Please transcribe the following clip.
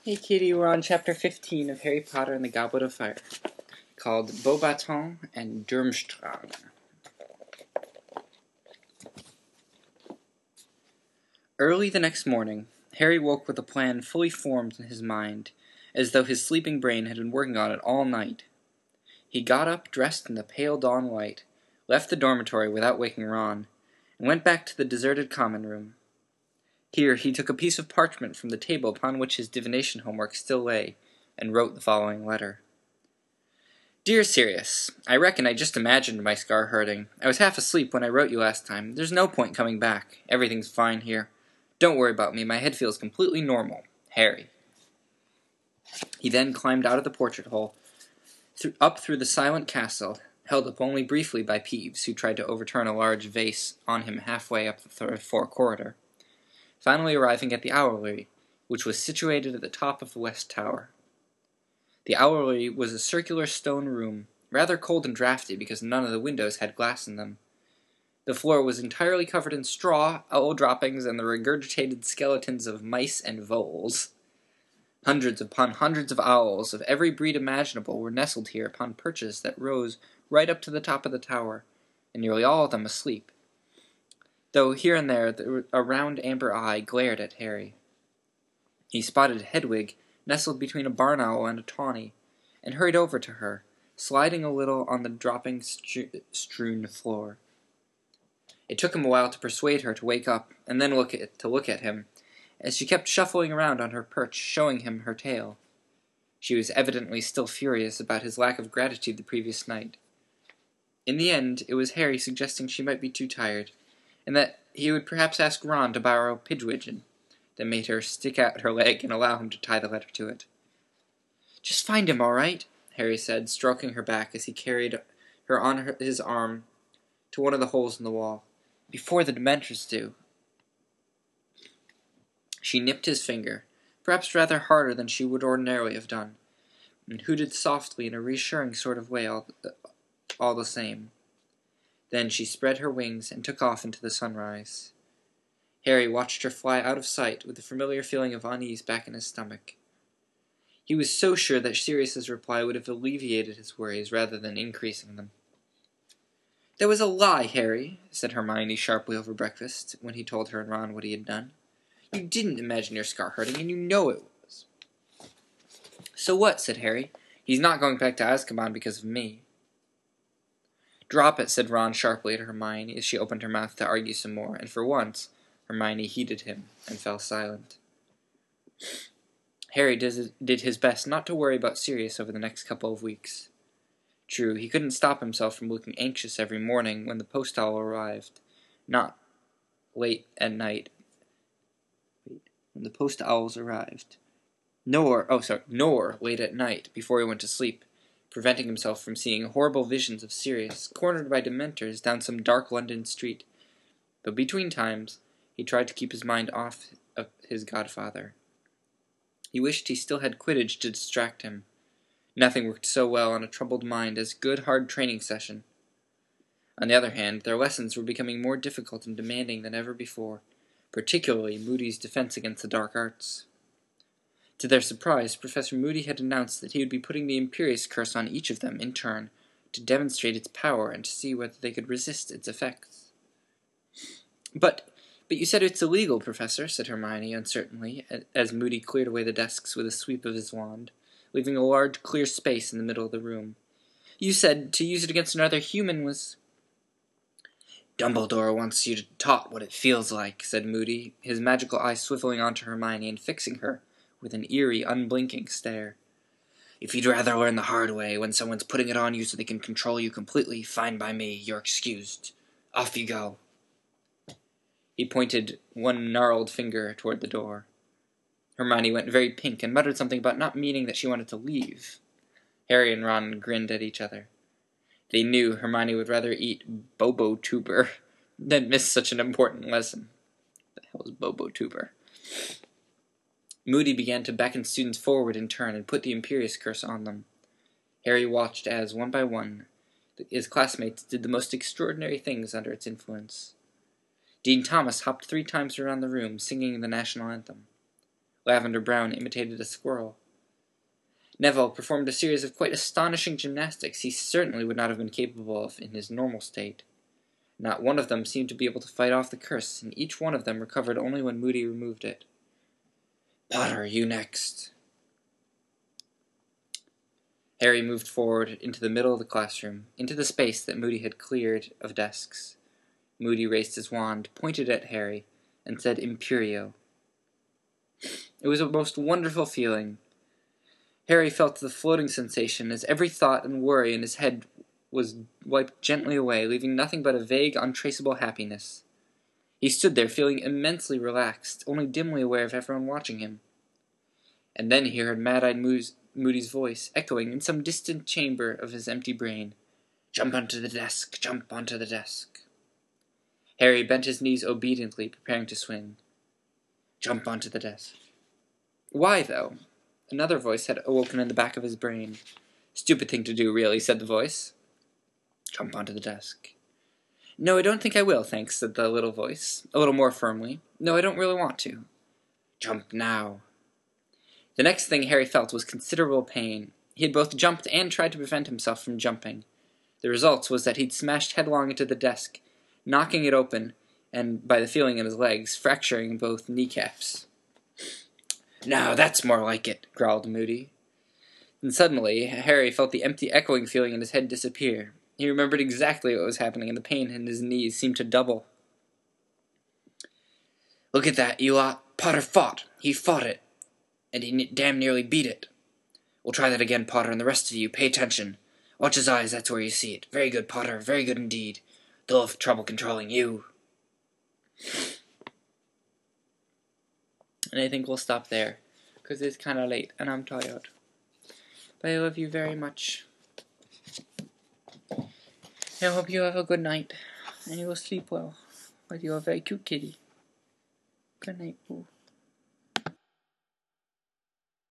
Hey Kitty, we're on chapter 15 of Harry Potter and the Goblet of Fire, called Beauxbatons and Durmstrang. Early the next morning, Harry woke with a plan fully formed in his mind, as though his sleeping brain had been working on it all night. He got up dressed in the pale dawn light, left the dormitory without waking Ron, and went back to the deserted common room. Here he took a piece of parchment from the table upon which his divination homework still lay, and wrote the following letter. Dear Sirius, I reckon I just imagined my scar hurting. I was half asleep when I wrote you last time. There's no point coming back. Everything's fine here. Don't worry about me. My head feels completely normal. Harry. He then climbed out of the portrait hole, up through the silent castle, held up only briefly by Peeves, who tried to overturn a large vase on him halfway up the third-floor corridor, finally arriving at the Owlery, which was situated at the top of the west tower. The Owlery was a circular stone room, rather cold and draughty because none of the windows had glass in them. The floor was entirely covered in straw, owl droppings, and the regurgitated skeletons of mice and voles. Hundreds upon hundreds of owls of every breed imaginable were nestled here upon perches that rose right up to the top of the tower, and nearly all of them asleep, though here and there a round amber eye glared at Harry. He spotted Hedwig nestled between a barn owl and a tawny, and hurried over to her, sliding a little on the dropping-strewn floor. It took him a while to persuade her to wake up, and then look at him, as she kept shuffling around on her perch, showing him her tail. She was evidently still furious about his lack of gratitude the previous night. In the end, it was Harry suggesting she might be too tired, and that he would perhaps ask Ron to borrow Pigwidgeon, that made her stick out her leg and allow him to tie the letter to it. Just find him, all right, Harry said, stroking her back as he carried her on his arm to one of the holes in the wall. Before the Dementors do. She nipped his finger, perhaps rather harder than she would ordinarily have done, and hooted softly in a reassuring sort of way all the same. Then she spread her wings and took off into the sunrise. Harry watched her fly out of sight with a familiar feeling of unease back in his stomach. He was so sure that Sirius's reply would have alleviated his worries rather than increasing them. "That was a lie, Harry," said Hermione sharply over breakfast, when he told her and Ron what he had done. "You didn't imagine your scar hurting, and you know it was." "So what?" said Harry. "He's not going back to Azkaban because of me." "Drop it," said Ron sharply to Hermione as she opened her mouth to argue some more, and for once Hermione heeded him and fell silent. Harry did his best not to worry about Sirius over the next couple of weeks. True, he couldn't stop himself from looking anxious every morning when the post owl arrived, not late at night. When the post owls arrived, nor late at night before he went to sleep, preventing himself from seeing horrible visions of Sirius cornered by Dementors down some dark London street. But between times, he tried to keep his mind off of his godfather. He wished he still had Quidditch to distract him. Nothing worked so well on a troubled mind as good hard training session. On the other hand, their lessons were becoming more difficult and demanding than ever before, particularly Moody's defense against the dark arts. To their surprise, Professor Moody had announced that he would be putting the Imperius Curse on each of them in turn to demonstrate its power and to see whether they could resist its effects. But you said it's illegal, Professor," said Hermione uncertainly, as Moody cleared away the desks with a sweep of his wand, leaving a large clear space in the middle of the room. "You said to use it against another human was—" "Dumbledore wants you taught what it feels like," said Moody, his magical eye swiveling onto Hermione and fixing her with an eerie, unblinking stare. "If you'd rather learn the hard way when someone's putting it on you so they can control you completely, fine by me. You're excused. Off you go." He pointed one gnarled finger toward the door. Hermione went very pink and muttered something about not meaning that she wanted to leave. Harry and Ron grinned at each other. They knew Hermione would rather eat Bobo-Tuber than miss such an important lesson. What the hell is Bobo-Tuber? Moody began to beckon students forward in turn and put the Imperius Curse on them. Harry watched as, one by one, his classmates did the most extraordinary things under its influence. Dean Thomas hopped 3 times around the room, singing the national anthem. Lavender Brown imitated a squirrel. Neville performed a series of quite astonishing gymnastics he certainly would not have been capable of in his normal state. Not one of them seemed to be able to fight off the curse, and each one of them recovered only when Moody removed it. "Potter, you next." Harry moved forward into the middle of the classroom, into the space that Moody had cleared of desks. Moody raised his wand, pointed at Harry, and said Imperio. It was a most wonderful feeling. Harry felt the floating sensation as every thought and worry in his head was wiped gently away, leaving nothing but a vague, untraceable happiness. He stood there feeling immensely relaxed, only dimly aware of everyone watching him. And then he heard Mad-Eyed Moody's voice, echoing in some distant chamber of his empty brain. "Jump onto the desk, jump onto the desk." Harry bent his knees obediently, preparing to swing. Jump onto the desk. Why, though? Another voice had awoken in the back of his brain. "Stupid thing to do, really," said the voice. "Jump onto the desk." "No, I don't think I will, thanks," said the little voice, a little more firmly. "No, I don't really want to." "Jump now." The next thing Harry felt was considerable pain. He had both jumped and tried to prevent himself from jumping. The result was that he'd smashed headlong into the desk, knocking it open, and, by the feeling in his legs, fracturing both kneecaps. "Now that's more like it," growled Moody. And suddenly, Harry felt the empty echoing feeling in his head disappear. He remembered exactly what was happening, and the pain in his knees seemed to double. "Look at that, you lot. Potter fought. He fought it. And he damn nearly beat it. We'll try that again, Potter, and the rest of you, pay attention. Watch his eyes, that's where you see it. Very good, Potter, very good indeed. They'll have trouble controlling you." And I think we'll stop there, because it's kind of late, and I'm tired. But I love you very much. I hope you have a good night, and you will sleep well. But you're a very cute kitty. Good night, Boo.